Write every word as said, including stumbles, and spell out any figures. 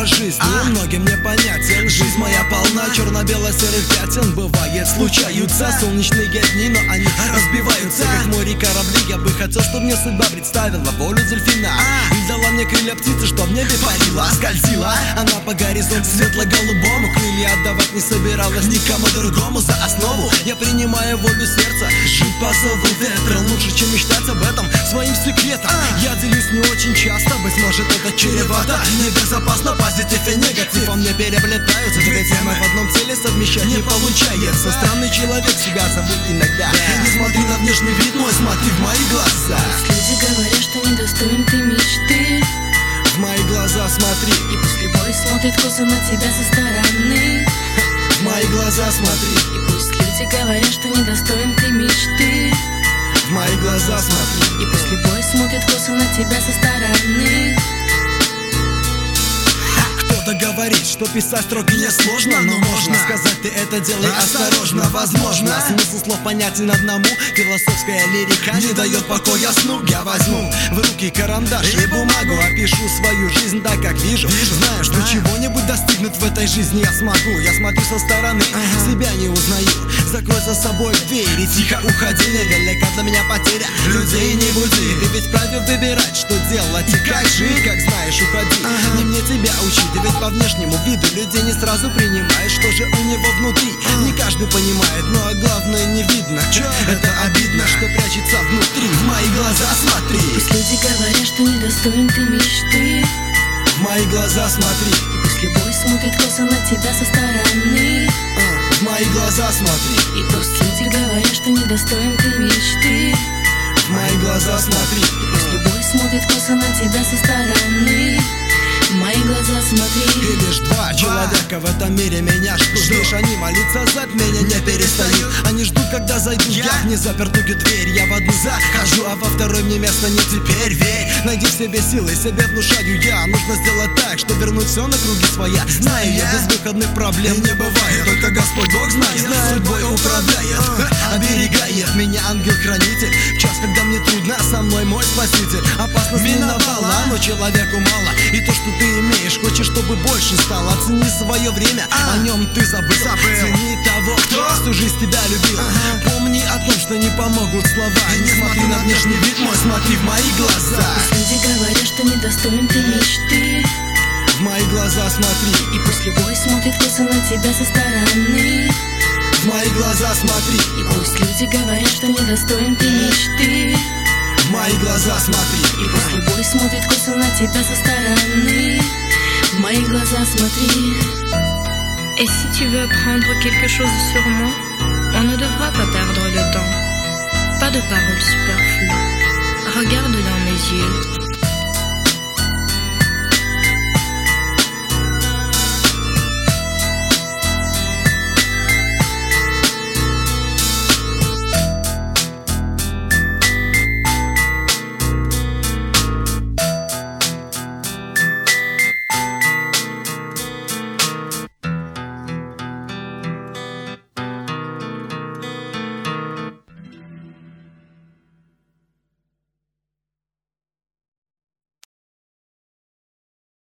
жизни многим непонятен. Жизнь моя полна черно-бело-серых пятен. Бывает, случаются солнечные дни, но они разбиваются, как море корабли. Я бы хотел, чтобы мне судьба представила волю дельфина и дала мне крылья птицы, чтоб в небе парила. Скользила она по горизонту светло-голубому, крылья отдавать не собиралась никому другому. За основу я принимаю волю сердца, жить по зову ветра лучше, чем мечтать об этом своим секретом. Я делюсь не очень часто, быть может это чревато. Небезопасно, позитив и негатив во мне переплетаются. Две темы в одном теле совмещать не получается. Странный человек, себя забыть иногда. Не смотри на внешний вид мой, смотри в мои глаза. Люди говорят, что недостоин ты мечты. В мои глаза смотри. И пусть любой смотрит косо на тебя со стороны. В мои глаза смотри. И пусть люди говорят, что недостоин ты мечты. В мои глаза смотри. И пусть любой смотрит косо на тебя со стороны. Кто-то говорит, что писать строки несложно, но можно сказать, ты это делай осторожно. Возможно, смысл слов понятен одному. Философская лирика не дает покоя сну. Я возьму в руки карандаш и бумагу, опишу свою жизнь так, как вижу. Знаю, что чего-нибудь достигнуть в этой жизни я смогу. Я смотрю со стороны, себя не узнаю. Закрой за собой дверь и тихо уходи. Невелика для меня потеря, людей не буди. Ты ведь вправе выбирать, что делать и как жить. Как знаешь, уходи, не мне тебя учить. Ты ведь по внешнему виду людей не сразу принимаешь, что же у него внутри. Не каждый понимает, но главное не видно. Это обидно, что прячется внутри. В мои глаза смотри. Пусть люди говорят, что недостоин ты мечты. В мои глаза смотри. И пусть любой смотрит косо на тебя со стороны. В мои глаза смотри. И пусть люди говорят, что недостоин ты мечты. В мои глаза смотри. И пусть любой смотрит косо на тебя со стороны. В мои глаза смотри. И лишь два человека в этом мире меня ждут. Лишь они молиться за меня не перестают. Они ждут, когда зайду я в незапертую дверь. Я в одну захожу, а во второй мне места не теперь. Верь, найди в себе силы, себе внушаю я. Нужно сделать так, что вернуть все на круги своя. Знаю я, безвыходных проблем не бывает. Только Господь Бог знает, судьбой управляет, оберегает меня ангел-хранитель. В час, когда мне трудно, со мной мой спаситель. Опасность миновала, но человеку мало. И то, что ты имеешь, хочешь, чтобы больше стало. Оцени свое время, о нем ты забыл. Цени того, кто всю жизнь тебя любил. Помни о том, что не помогут слова. Не смотри на внешний вид мой, смотри в мои глаза. Пусть люди говорят, что недостоин ты мечты. В мои глаза смотри. И пусть любой смотрит косо на тебя со стороны. В мои глаза смотри. И пусть люди говорят, что недостоин ты мечты. В мои глаза смотри. И пусть любой смотрит косо на тебя со стороны. В мои глаза смотри. Et si tu veux apprendre quelque chose sur moi, on ne devra pas perdre le temps. Pas de paroles superflues. Regarde dans mes yeux.